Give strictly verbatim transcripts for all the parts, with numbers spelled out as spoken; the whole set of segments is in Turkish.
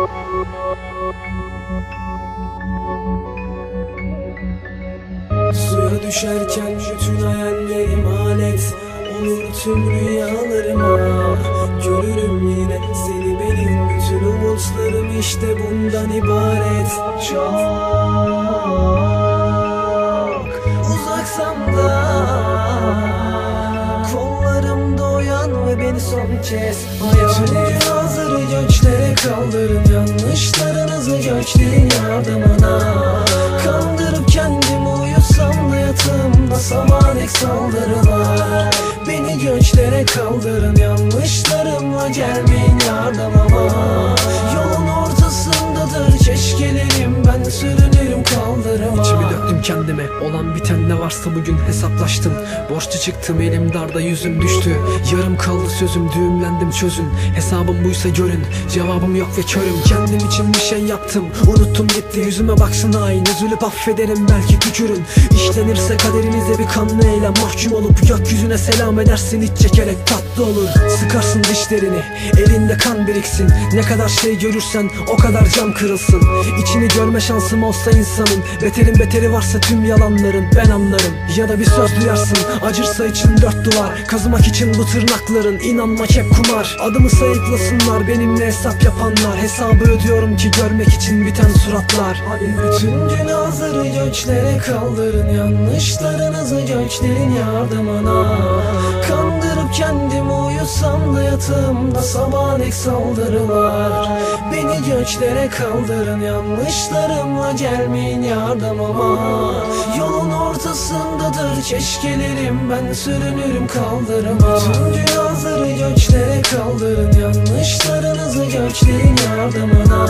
Suya düşerken bütün hayallerim alet olur tüm rüyalarıma. Görürüm yine seni, benim bütün umutlarım işte bundan ibaret. Çok uzaksam da kollarımda uyan ve beni son kez hayallerim hazır göçlere kaldırın. Yanlışlarınızı göçlerin yardımına kandırıp kendimi uyusam da yatağımda sabah dek saldırılar. Beni göçlere kaldırın, yanlışlarımla gelmeyin yardımıma. Yolun ortasındadır keşkelerim, ben sürünürüm kaldırıma. İçimi döktüm kendime, olan biten ne varsa bugün hesaplaştım. Borçlu çıktım, elim darda yüzüm düştü. Yarım kaldı sözüm, düğümlendim çözün. Hesabım buysa görün, cevabım yok ve körüm. Kendim için bir şey yaptım, unuttum gitti. Yüzüme baksın hain, üzülüp affederim belki tükürün. İşlenirse kaderinize bir kanlı eylem, mahkum olup gökyüzüne selam edersin iç çekerek tatlı olur. Sıkarsın dişlerini, elinde kan biriksin. Ne kadar şey görürsen o kadar cam kırılsın. İçini görme şansım olsa insanın, beterin beteri varsa tüm yalanların ben anlarım. Ya da bir söz duyarsın, acırsa için dört duvar. Kazımak için bu tırnakların, inanmak hep kumar. Adımı sayıklasınlar benimle hesap yapanlar. Hesabı ödüyorum ki görmek için biten suratlar. Hadi bütün günahları göçlere kaldırın, yanlışlarınızı göçlerin yardımına kandırıp kendimi uyusam da yatağımda sabah dek saldırılar. Beni göçlere kaldırın, yanlışlarımla gelmeyin yardımıma. Yolun ortasındadır keşkelerim, ben sürünürüm kaldırıma. Tüm günahları göçlere kaldırın, yanlışlarınızı göçlerin yardımına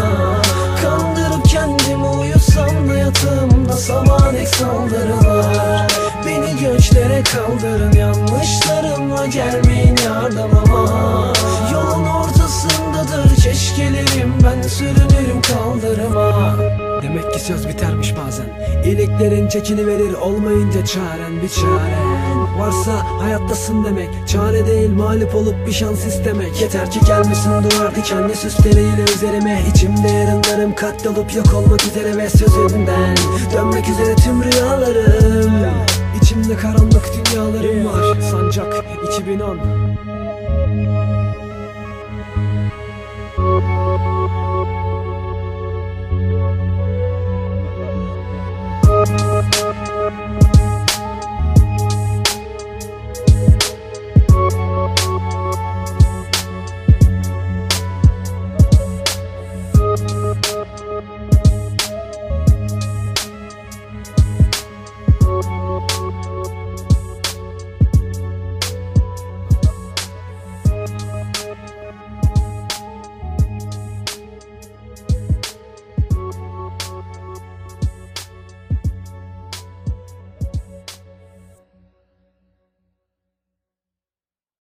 kandırıp kendimi uyusam da yatağımda sabah dek saldırılar. Beni göçlere kaldırın, yanlışlarımla gelmeyin yardımıma. Yolun ortasındadır keşkelerim, ben sürünürüm kaldırıma. Demek ki söz bitermiş bazen. İyiliklerin çekiliverir, olmayınca çaren bir çaren varsa hayattasın demek. Çare değil mağlup olup bir şans istemek. Yeter ki gelmesin duvar dikenli süsleriyle üzerime. İçimde yarınlarım katlolup yok olmak üzere ve sözünden dönmek üzere tüm rüyalarım. İçimde karanlık dünyalarım var. Sancak iki bin on